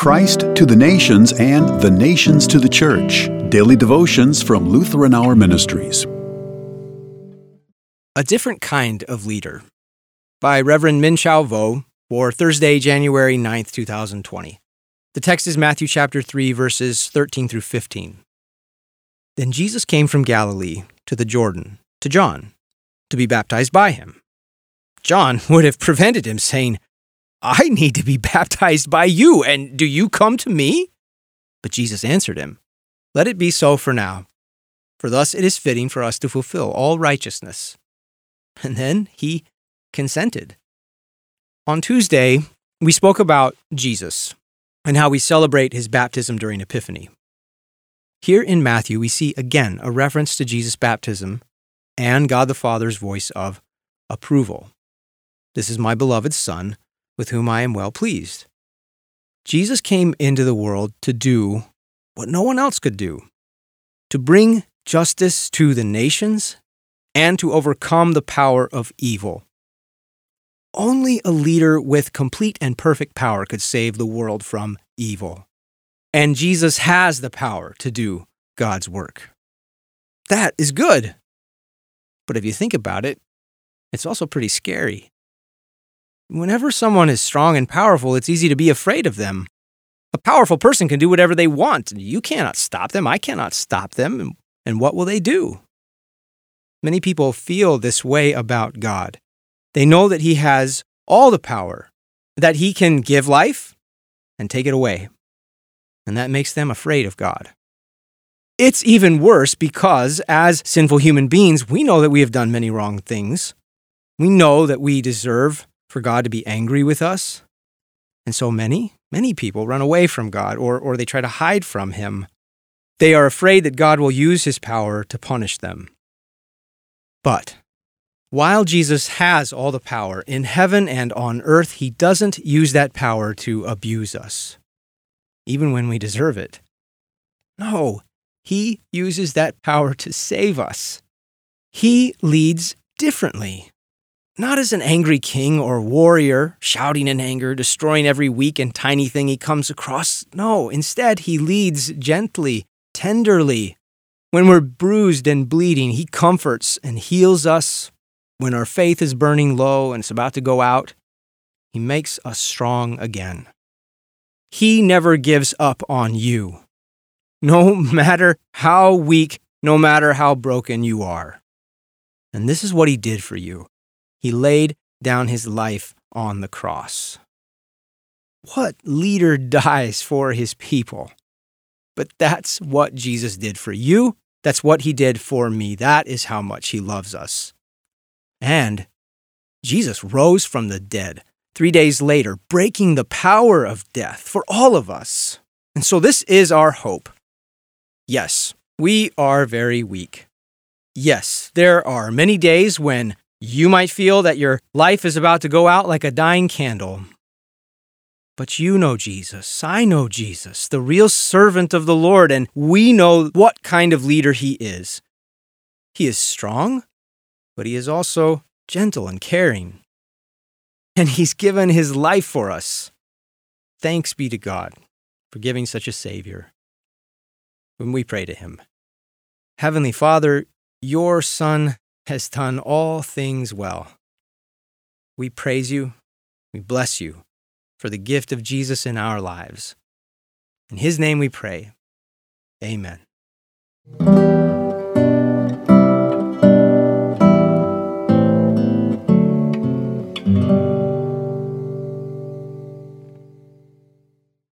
Christ to the nations and the nations to the church. Daily devotions from Lutheran Hour Ministries. A Different Kind of Leader by Reverend Min Chao Vo for Thursday, January 9th, 2020. The text is Matthew chapter 3, verses 13 through 15. Then Jesus came from Galilee to the Jordan, to John, to be baptized by him. John would have prevented him, saying, "I need to be baptized by you, and do you come to me?" But Jesus answered him, "Let it be so for now, for thus it is fitting for us to fulfill all righteousness." And then he consented. On Tuesday, we spoke about Jesus and how we celebrate his baptism during Epiphany. Here in Matthew, we see again a reference to Jesus' baptism and God the Father's voice of approval. "This is my beloved Son, with whom I am well pleased." Jesus came into the world to do what no one else could do, to bring justice to the nations and to overcome the power of evil. Only a leader with complete and perfect power could save the world from evil. And Jesus has the power to do God's work. That is good. But if you think about it, it's also pretty scary. Whenever someone is strong and powerful, it's easy to be afraid of them. A powerful person can do whatever they want. You cannot stop them. I cannot stop them. And what will they do? Many people feel this way about God. They know that he has all the power, that he can give life and take it away. And that makes them afraid of God. It's even worse because, as sinful human beings, we know that we have done many wrong things. We know that we deserve for God to be angry with us. And so many people run away from God or they try to hide from him. They are afraid that God will use his power to punish them. But while Jesus has all the power in heaven and on earth, he doesn't use that power to abuse us, even when we deserve it. No, he uses that power to save us. He leads differently. Not as an angry king or warrior, shouting in anger, destroying every weak and tiny thing he comes across. No, instead, he leads gently, tenderly. When we're bruised and bleeding, he comforts and heals us. When our faith is burning low and it's about to go out, he makes us strong again. He never gives up on you, no matter how weak, no matter how broken you are. And this is what he did for you. He laid down his life on the cross. What leader dies for his people? But that's what Jesus did for you. That's what he did for me. That is how much he loves us. And Jesus rose from the dead 3 days later, breaking the power of death for all of us. And so this is our hope. Yes, we are very weak. Yes, there are many days when you might feel that your life is about to go out like a dying candle. But you know Jesus, I know Jesus, the real servant of the Lord, and we know what kind of leader he is. He is strong, but he is also gentle and caring. And he's given his life for us. Thanks be to God for giving such a Savior. When we pray to him, Heavenly Father, your Son has done all things well. We praise you, we bless you for the gift of Jesus in our lives. In his name we pray. Amen.